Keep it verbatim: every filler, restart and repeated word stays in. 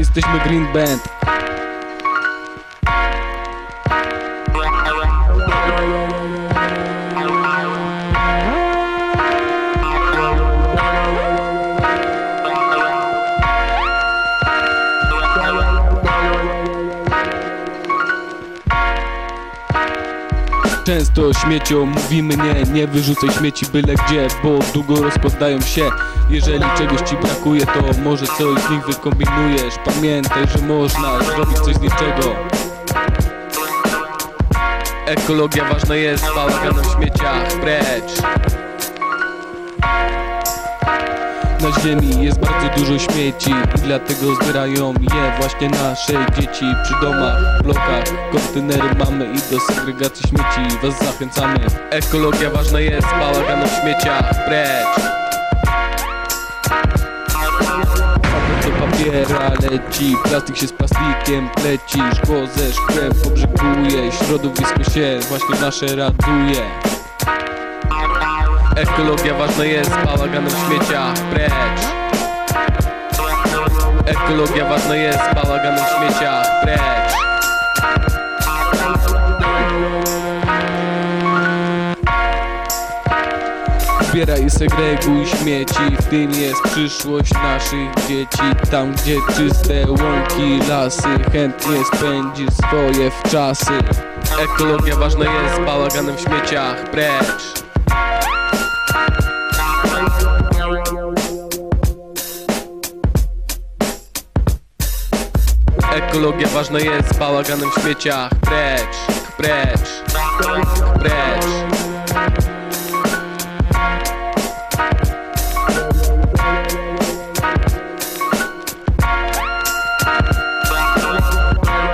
Jesteśmy Green Band. Często śmieciom mówimy nie, nie wyrzucaj śmieci byle gdzie, bo długo rozkładają się. Jeżeli czegoś ci brakuje, to może coś z nich wykombinujesz. Pamiętaj, że można zrobić coś z niczego. Ekologia ważna jest, bałagan w śmieciach precz. Na ziemi jest bardzo dużo śmieci i dlatego zbierają je właśnie nasze dzieci. Przy domach, blokach, kontenery mamy i do segregacji śmieci was zachęcamy. Ekologia ważna jest, bałagan w śmieciach precz. Papier do papiera leci, plastik się z plastikiem pleci. Szkło ze szkłem pobrzeguje, środowisko się właśnie nasze raduje. Ekologia ważna jest, bałaganem w śmieciach precz. Ekologia ważna jest, bałaganem w śmieciach precz. Zbieraj i segreguj śmieci, w tym jest przyszłość naszych dzieci. Tam gdzie czyste łąki, lasy, chętnie spędzisz swoje wczasy. Ekologia ważna jest, bałaganem w śmieciach precz. Ekologia ważna jest, bałaganem w śmieciach precz, precz, precz.